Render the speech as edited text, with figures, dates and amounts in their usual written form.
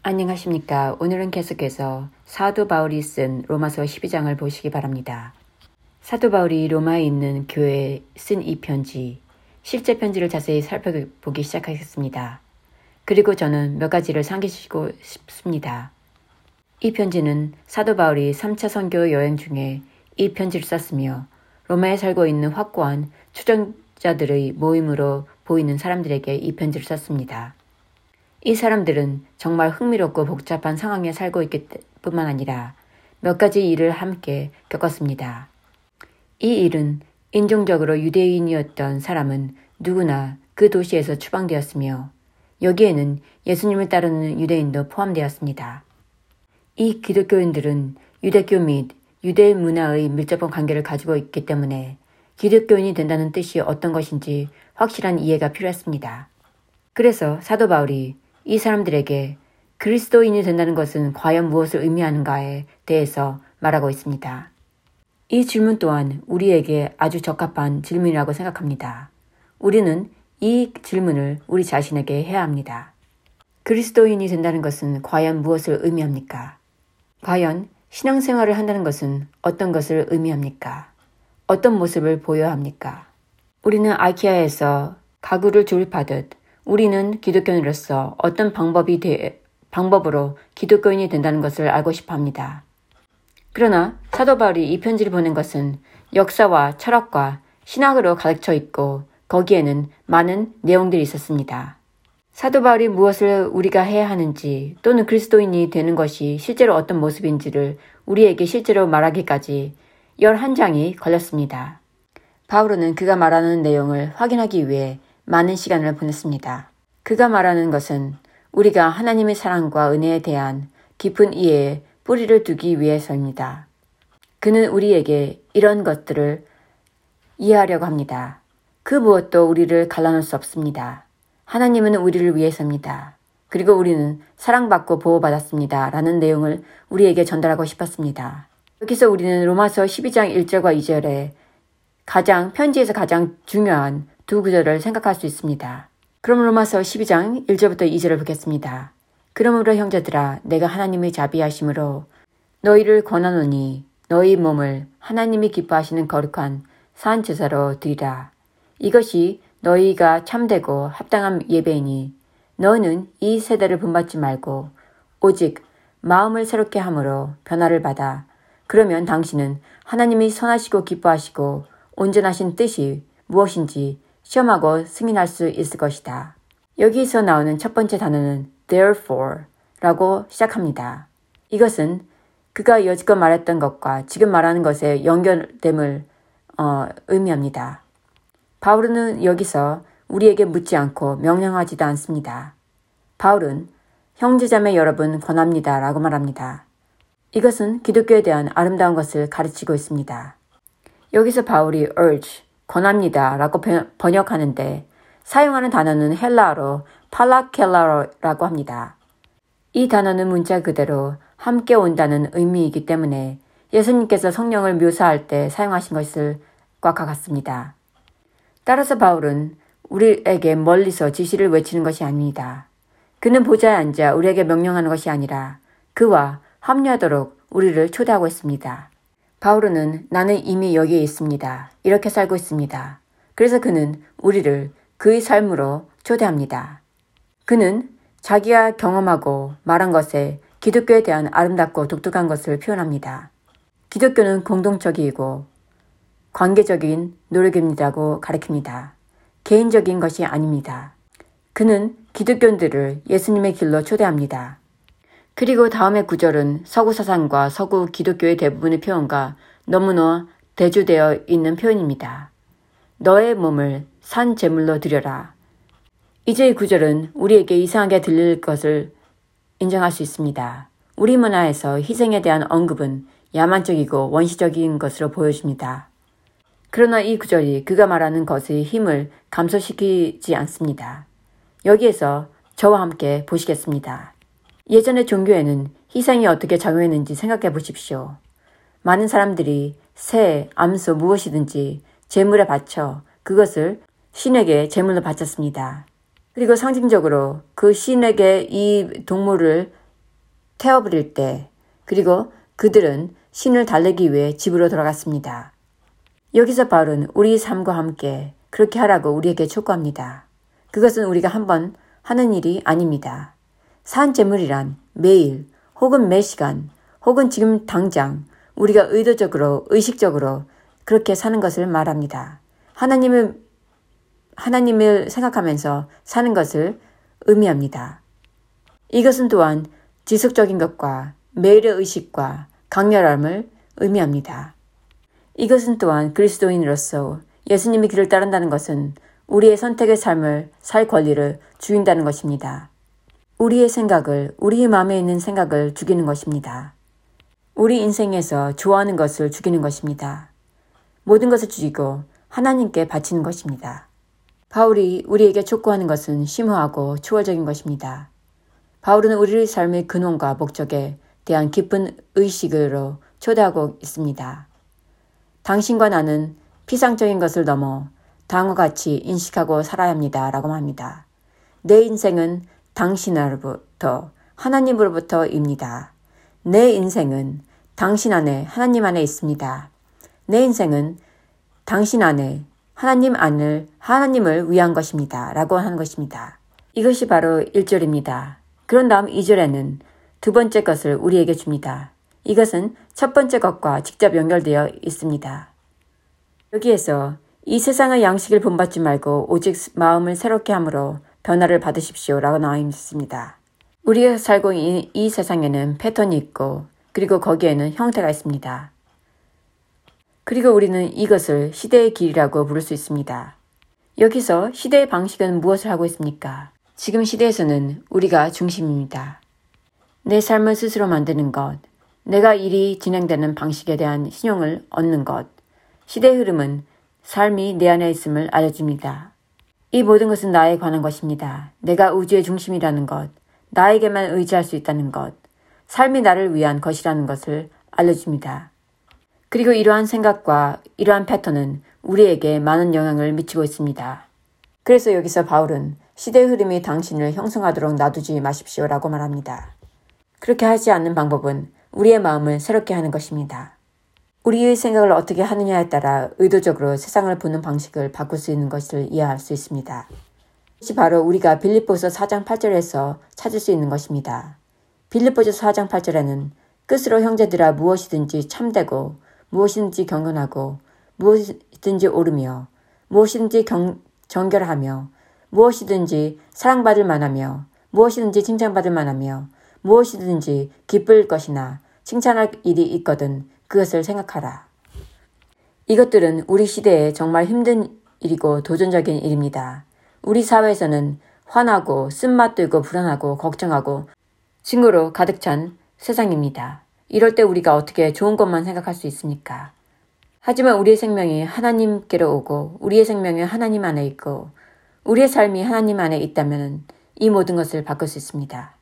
안녕하십니까. 오늘은 계속해서 사도 바울이 쓴 로마서 12장을 보시기 바랍니다. 사도 바울이 로마에 있는 교회에 쓴 이 편지, 실제 편지를 자세히 살펴보기 시작하겠습니다. 그리고 저는 몇 가지를 상기시키고 싶습니다. 이 편지는 사도 바울이 3차 선교 여행 중에 이 편지를 썼으며 로마에 살고 있는 확고한 추종자들의 모임으로 보이는 사람들에게 이 편지를 썼습니다. 이 사람들은 정말 흥미롭고 복잡한 상황에 살고 있기 뿐만 아니라 몇 가지 일을 함께 겪었습니다. 이 일은 인종적으로 유대인이었던 사람은 누구나 그 도시에서 추방되었으며 여기에는 예수님을 따르는 유대인도 포함되었습니다. 이 기독교인들은 유대교 및 유대 문화의 밀접한 관계를 가지고 있기 때문에 기독교인이 된다는 뜻이 어떤 것인지 확실한 이해가 필요했습니다. 그래서 사도 바울이 이 사람들에게 그리스도인이 된다는 것은 과연 무엇을 의미하는가에 대해서 말하고 있습니다. 이 질문 또한 우리에게 아주 적합한 질문이라고 생각합니다. 우리는 이 질문을 우리 자신에게 해야 합니다. 그리스도인이 된다는 것은 과연 무엇을 의미합니까? 과연 신앙생활을 한다는 것은 어떤 것을 의미합니까? 어떤 모습을 보여야 합니까? 우리는 아이키아에서 가구를 조립하듯 우리는 기독교인으로서 어떤 방법으로 기독교인이 된다는 것을 알고 싶어 합니다. 그러나 사도 바울이 이 편지를 보낸 것은 역사와 철학과 신학으로 가득 차 있고 거기에는 많은 내용들이 있었습니다. 사도 바울이 무엇을 우리가 해야 하는지 또는 그리스도인이 되는 것이 실제로 어떤 모습인지를 우리에게 실제로 말하기까지 11장이 걸렸습니다. 바울은 그가 말하는 내용을 확인하기 위해 많은 시간을 보냈습니다. 그가 말하는 것은 우리가 하나님의 사랑과 은혜에 대한 깊은 이해에 뿌리를 두기 위해서입니다. 그는 우리에게 이런 것들을 이해하려고 합니다. 그 무엇도 우리를 갈라놓을 수 없습니다. 하나님은 우리를 위해서입니다. 그리고 우리는 사랑받고 보호받았습니다. 라는 내용을 우리에게 전달하고 싶었습니다. 여기서 우리는 로마서 12장 1절과 2절에 편지에서 가장 중요한 두 구절을 생각할 수 있습니다. 그럼 로마서 12장 1절부터 2절을 보겠습니다. 그러므로 형제들아 내가 하나님의 자비하심으로 너희를 권하노니 너희 몸을 하나님이 기뻐하시는 거룩한 산 제사로 드리라. 이것이 너희가 참되고 합당한 예배이니 너는 이 세대를 본받지 말고 오직 마음을 새롭게 함으로 변화를 받아 그러면 당신은 하나님이 선하시고 기뻐하시고 온전하신 뜻이 무엇인지 시험하고 승인할 수 있을 것이다. 여기서 나오는 첫 번째 단어는 therefore 라고 시작합니다. 이것은 그가 여지껏 말했던 것과 지금 말하는 것의 연결됨을 의미합니다. 바울은 여기서 우리에게 묻지 않고 명령하지도 않습니다. 바울은 형제자매 여러분 권합니다 라고 말합니다. 이것은 기독교에 대한 아름다운 것을 가르치고 있습니다. 여기서 바울이 urge, 권합니다 라고 번역하는데 사용하는 단어는 헬라어로 팔라켈라로라고 합니다. 이 단어는 문자 그대로 함께 온다는 의미이기 때문에 예수님께서 성령을 묘사할 때 사용하신 것과 같습니다. 따라서 바울은 우리에게 멀리서 지시를 외치는 것이 아닙니다. 그는 보좌에 앉아 우리에게 명령하는 것이 아니라 그와 합류하도록 우리를 초대하고 있습니다. 바울은 나는 이미 여기에 있습니다. 이렇게 살고 있습니다. 그래서 그는 우리를 그의 삶으로 초대합니다. 그는 자기가 경험하고 말한 것에 기독교에 대한 아름답고 독특한 것을 표현합니다. 기독교는 공동적이고 관계적인 노력입니다고 가르칩니다. 개인적인 것이 아닙니다. 그는 기독교인들을 예수님의 길로 초대합니다. 그리고 다음의 구절은 서구 사상과 서구 기독교의 대부분의 표현과 너무나 대조되어 있는 표현입니다. 너의 몸을 산 제물로 드려라. 이제 이 구절은 우리에게 이상하게 들릴 것을 인정할 수 있습니다. 우리 문화에서 희생에 대한 언급은 야만적이고 원시적인 것으로 보여집니다. 그러나 이 구절이 그가 말하는 것의 힘을 감소시키지 않습니다. 여기에서 저와 함께 보시겠습니다. 예전의 종교에는 희생이 어떻게 작용했는지 생각해 보십시오. 많은 사람들이 새, 암소 무엇이든지 제물에 바쳐 그것을 신에게 제물로 바쳤습니다. 그리고 상징적으로 그 신에게 이 동물을 태워버릴 때, 그리고 그들은 신을 달래기 위해 집으로 돌아갔습니다. 여기서 바울은 우리 삶과 함께 그렇게 하라고 우리에게 촉구합니다. 그것은 우리가 한번 하는 일이 아닙니다. 산재물이란 매일 혹은 매 시간 혹은 지금 당장 우리가 의도적으로 의식적으로 그렇게 사는 것을 말합니다. 하나님을 생각하면서 사는 것을 의미합니다. 이것은 또한 지속적인 것과 매일의 의식과 강렬함을 의미합니다. 이것은 또한 그리스도인으로서 예수님의 길을 따른다는 것은 우리의 선택의 삶을 살 권리를 죽인다는 것입니다. 우리의 생각을, 우리의 마음에 있는 생각을 죽이는 것입니다. 우리 인생에서 좋아하는 것을 죽이는 것입니다. 모든 것을 죽이고 하나님께 바치는 것입니다. 바울이 우리에게 촉구하는 것은 심오하고 초월적인 것입니다. 바울은 우리의 삶의 근원과 목적에 대한 깊은 의식으로 초대하고 있습니다. 당신과 나는 피상적인 것을 넘어 당어같이 인식하고 살아야 합니다. 라고 합니다. 내 인생은 당신으로부터 하나님으로부터입니다. 내 인생은 당신 안에 하나님 안에 있습니다. 내 인생은 당신 안에 하나님을 위한 것입니다. 라고 하는 것입니다. 이것이 바로 1절입니다. 그런 다음 2절에는 두 번째 것을 우리에게 줍니다. 이것은 첫 번째 것과 직접 연결되어 있습니다. 여기에서 이 세상의 양식을 본받지 말고 오직 마음을 새롭게 함으로 변화를 받으십시오. 라고 나와 있습니다. 우리가 살고 있는 이 세상에는 패턴이 있고 그리고 거기에는 형태가 있습니다. 그리고 우리는 이것을 시대의 길이라고 부를 수 있습니다. 여기서 시대의 방식은 무엇을 하고 있습니까? 지금 시대에서는 우리가 중심입니다. 내 삶을 스스로 만드는 것, 내가 일이 진행되는 방식에 대한 신용을 얻는 것, 시대의 흐름은 삶이 내 안에 있음을 알려줍니다. 이 모든 것은 나에 관한 것입니다. 내가 우주의 중심이라는 것, 나에게만 의지할 수 있다는 것, 삶이 나를 위한 것이라는 것을 알려줍니다. 그리고 이러한 생각과 이러한 패턴은 우리에게 많은 영향을 미치고 있습니다. 그래서 여기서 바울은 시대의 흐름이 당신을 형성하도록 놔두지 마십시오라고 말합니다. 그렇게 하지 않는 방법은 우리의 마음을 새롭게 하는 것입니다. 우리의 생각을 어떻게 하느냐에 따라 의도적으로 세상을 보는 방식을 바꿀 수 있는 것을 이해할 수 있습니다. 이것이 바로 우리가 빌립보서 4장 8절에서 찾을 수 있는 것입니다. 빌립보서 4장 8절에는 끝으로 형제들아 무엇이든지 참되고 무엇이든지 경건하고 무엇이든지 옳으며 무엇이든지 정결하며 무엇이든지 사랑받을 만하며 무엇이든지 칭찬받을 만하며 무엇이든지 기쁠 것이나 칭찬할 일이 있거든 그것을 생각하라. 이것들은 우리 시대에 정말 힘든 일이고 도전적인 일입니다. 우리 사회에서는 화나고 쓴맛 들고 불안하고 걱정하고 증오로 가득 찬 세상입니다. 이럴 때 우리가 어떻게 좋은 것만 생각할 수 있습니까? 하지만 우리의 생명이 하나님께로 오고 우리의 생명이 하나님 안에 있고 우리의 삶이 하나님 안에 있다면 이 모든 것을 바꿀 수 있습니다.